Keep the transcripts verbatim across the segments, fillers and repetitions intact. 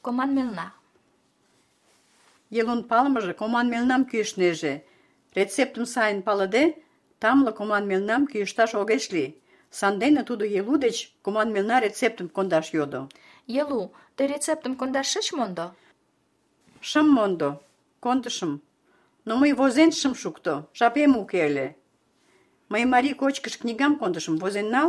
Команмелна. Елун палымыже команмелнам кӱэштнеже. Рецептым сайын палыде, тамле команмелнам кӱэшташ огеш лий. Сандене тудо Елу деч команмелна рецептым кондаш йодо. Елу, тый рецептым кондаш шыч мондо? Шым мондо, кондышым. Но мый возен шым шукто, жапем уке ыле. Мый марий кочкыш книгам кондышым, возен нал.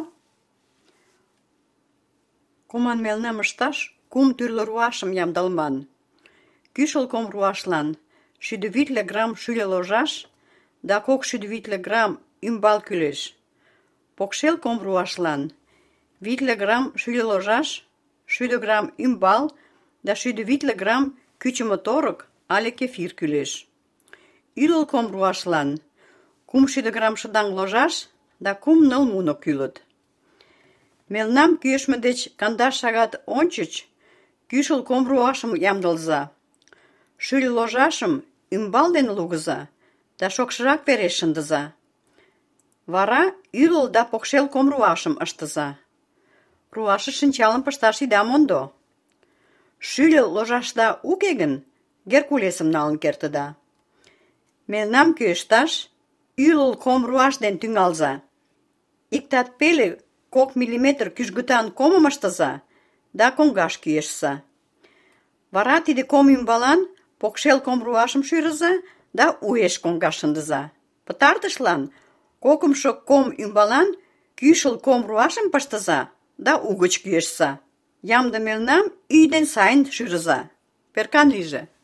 Команмелнам ышташ кум тӱрлӧ руашым ямдылыман. Кӱшыл ком руашлан шӱдӧ витле грамм шӱльӧ ложаш да кок шӱдӧ витле грамм ӱмбал кӱлеш. Покшел ком руашлан витле грамм шӱльӧ ложаш, шӱдӧ грамм ӱмбал да шӱдӧ витле грамм кӱчымӧ торык але кефир кӱлеш. Ӱлыл ком руашлан кум шӱдӧ грамм шыдаҥ ложаш да кум-ныл муно кӱлыт. Мелнам кӱэштме деч кандаш шагат ончыч кӱшыл ком руашым ямдылыза. Шӱльӧ ложашым ӱмбал дене лугыза да шокшырак вереш шындыза. Вара ӱлыл да покшел ком руашым ыштыза. Руашыш шинчалым пышташ ида мондо. Шӱльӧ ложашда уке гын, Геркулесым налын кертыда. Мелнам кӱэшташ ӱлыл ком руаш дене тӱҥалза. Иктат пеле кок миллиметр кӱжгытан комым ыштыза да коҥгаш кӱэштса. Вара тиде ком ӱмбалан покшел ком руашым шӱрыза да уэш коҥгаш шындыза. Пытартышлан кокымшо ком ӱмбалан кӱшыл ком руашым пыштыза да угыч кӱэштса. Ямде мелнам ӱй ден сайын шӱрыза. Перкан лийже.